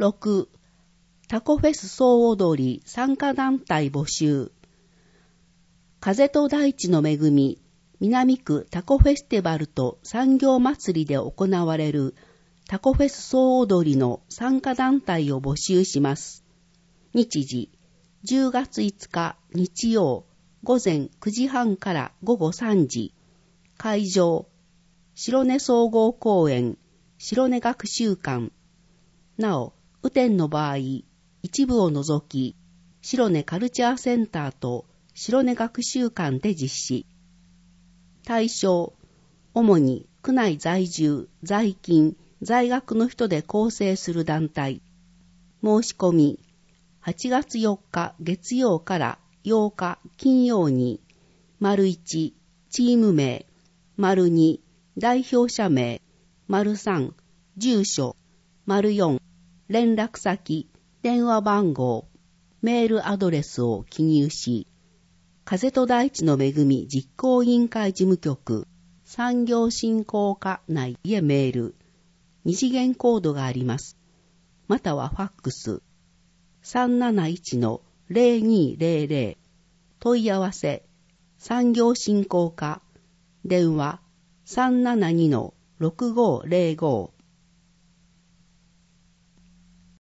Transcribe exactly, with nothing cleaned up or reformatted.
ろく、タコフェス総踊り参加団体募集。風と大地の恵み、南区タコフェスティバルと産業祭りで行われるタコフェス総踊りの参加団体を募集します。日時、じゅうがついつか日曜、午前くじはんから午後さんじ。会場、白根総合公園、白根学習館。なお、雨天の場合、一部を除き、白根カルチャーセンターと白根学習館で実施。対象、主に区内在住、在勤、在学の人で構成する団体。申し込み、はちがつよっか月曜からようか金曜に、丸いち、チーム名、丸に、代表者名、丸さん、住所、丸よん、連絡先、電話番号、メールアドレスを記入し、風と大地の恵み実行委員会事務局、産業振興課内へメール、二次元コードがあります。またはファックス、さんなないちのゼロにゼロゼロ、問い合わせ、産業振興課、電話さんななにのろくごゼロご。